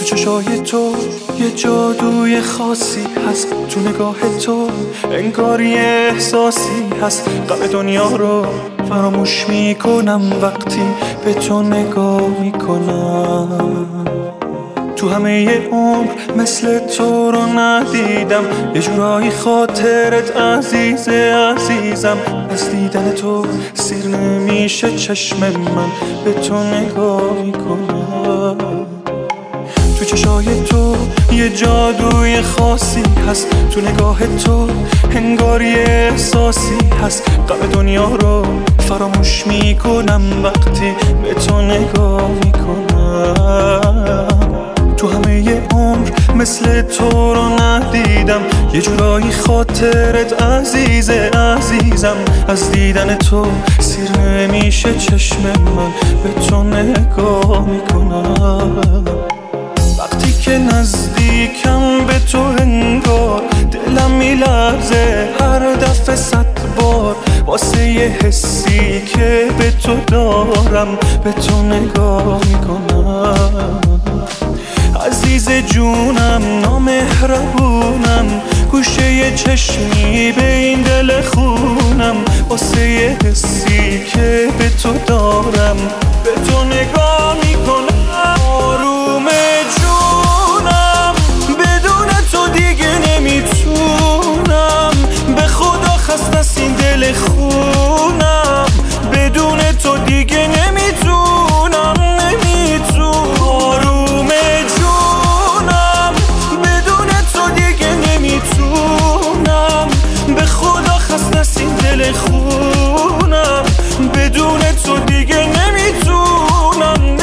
چشای تو یه جادوی خاصی هست، تو نگاه تو انگار یه احساسی هست. غم دنیا رو فراموش میکنم وقتی به تو نگاه میکنم. تو همه عمر مثل تو رو ندیدم، یه جورایی خاطرت عزیزم. از دیدن تو سیر نمیشه چشم من، به تو نگاه میکنم. تو چشای تو یه جادوی خاصی هست، تو نگاه تو انگار یه احساسی هست. غم دنیا رو فراموش میکنم وقتی به تو نگاه میکنم. تو همه عمر مثل تو رو ندیدم، یه جورایی خاطرت عزیزم. از دیدن تو سیر نمیشه چشم من، به تو نگاه میکنم. وقتی که نزدیکم به تو انگار دلم میلرزه هر دفعه 100 بار، واسه یه حسی که به تو دارم به تو نگاه میکنم. عزیز جونم نامهربونم، گوشه یه چشمی به این دل خونم، واسه یه حسی که به تو دارم به تو نگاه میکنم. آروم جونم بدون تو دیگه نمیتونم، به خدا خسته از این دل خونم، بدون تو دیگه نمیتونم. آروم جونم بدون تو دیگه نمیتونم، به خدا خسته از این دل خونم، بدون تو دیگه نمیتونم.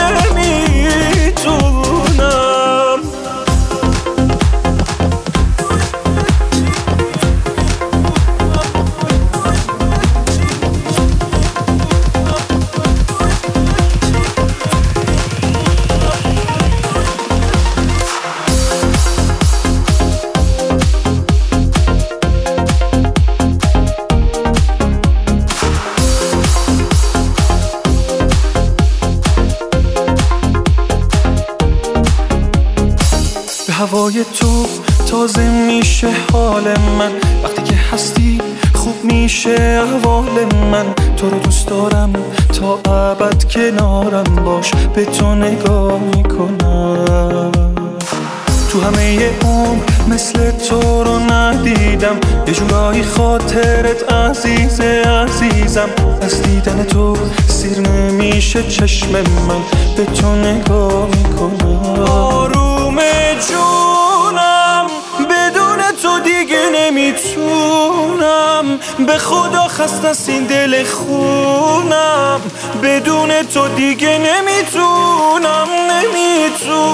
هوای تو تازه میشه حال من، وقتی که هستی خوب میشه احوال من. تو رو دوست دارم تا ابد کنارم باش، به تو نگاه میکنم. تو همه عمر مثل تو رو ندیدم، یه جورایی خاطرت عزیزم. از دیدن تو سیر نمیشه چشم من، به تو نگاه میکنم. آروم جونم بدون تو دیگه نمیتونم، به خدا خسته از این دل خونم، بدون تو دیگه نمیتونم.